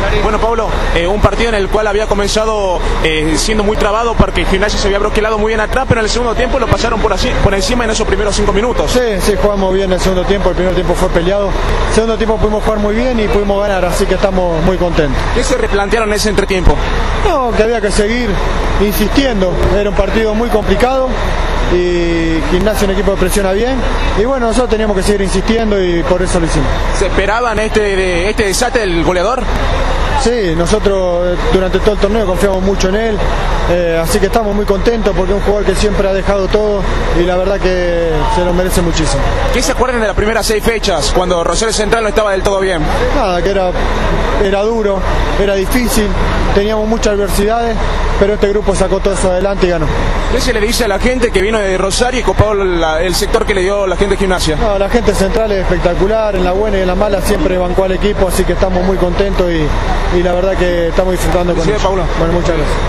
Bueno, Pablo, un partido en el cual había comenzado siendo muy trabado porque Gimnasia se había bloqueado muy bien atrás, pero en el segundo tiempo lo pasaron por encima en esos primeros 5 minutos. Sí, jugamos bien el segundo tiempo, el primer tiempo fue peleado. El segundo tiempo pudimos jugar muy bien y pudimos ganar, así que estamos muy contentos. ¿Qué se replantearon en ese entretiempo? No, que había que seguir insistiendo, era un partido muy complicado y Gimnasia un equipo que presiona bien y bueno, nosotros teníamos que seguir insistiendo y por eso lo hicimos. ¿Se esperaban este desate del goleador? Sí, nosotros durante todo el torneo confiamos mucho en él, así que estamos muy contentos porque es un jugador que siempre ha dejado todo y la verdad que se lo merece muchísimo. ¿Qué se acuerdan de las primeras 6 fechas cuando Rosario Central no estaba del todo bien? Nada, que era duro, era difícil, teníamos muchas adversidades, pero este grupo sacó todo eso adelante y ganó. ¿Qué se le dice a la gente que vino de Rosario y copó el sector que le dio la gente de Gimnasia? No, la gente central es espectacular, en la buena y en la mala siempre bancó al equipo, así que estamos muy contentos y la verdad que estamos disfrutando con ellos. Paulo. Bueno, muchas gracias.